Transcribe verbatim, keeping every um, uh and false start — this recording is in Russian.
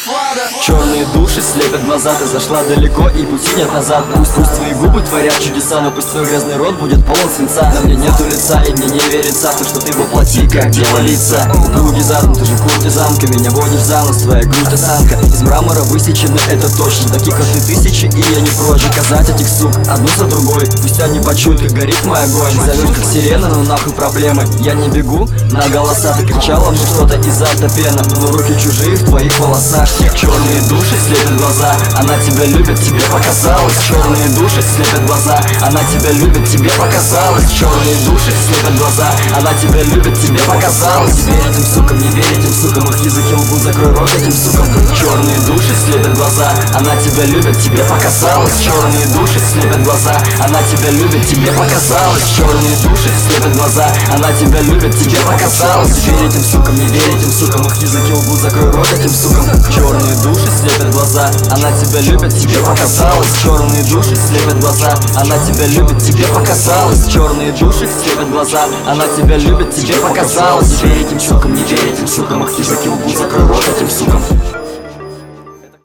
Черные души слепят глаза, ты зашла далеко и пути нет назад. Пусть, пусть твои губы творят чудеса, но пусть твой грязный рот будет полон свинца. На мне нету лица и мне не верится в то, что ты воплоти, как дело лица. Упругий задум, ты же куртизанка, меня водишь за нос, твоя грудь осанка. Из мрамора высечены, это точно, таких как ты тысячи, и я не прочь доказать этих сук одну за другой. Пусть они почуют, как горит мой огонь. Зовешь как сирена, но нахуй проблемы. Я не бегу на голоса, ты кричала мне что-то из автопена, но руки чужие в твоих волосах. Черные души слепят глаза, она тебя любит, тебе показалось. Черные души слепят глаза, она тебя любит, тебе показалось. Черные души слепят глаза, она тебя любит, тебе показалось. Не верь этим сукам, не верь этим сукам, их языки лгут, закрой рот этим сукам. Черные души слепят глаза, она тебя любит, тебе показалось. Черные души слепят глаза, она тебя любит, тебе показалось. Черные души слепят глаза, она тебя любит, тебе показалось. Не верь этим сукам, не верь этим сукам, их языки лгут, закрой рот этим сукам. Черные души слепят глаза, она тебя любит, тебе показалось. Черные души слепят глаза, она тебя любит, тебе показалось. Черные души слепят глаза, она тебя любит, тебе показалось. Не верь этим сукам, не верь этим сукам, их языки лгут, закрой рот этим сукам.